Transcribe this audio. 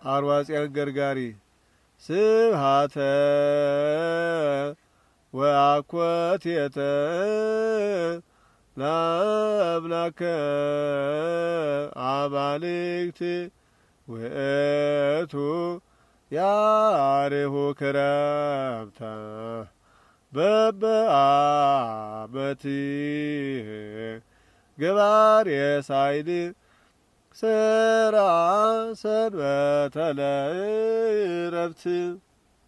አርዋጽያን ገርጋሪ ስብሃተ ወአኮቴተ ለአምላከ አማልክት ውእቱ ያርሁ ክረምተ በበአመቲህ ገባሬ ሳይል ስራ ሰንበተ ለዕረፍት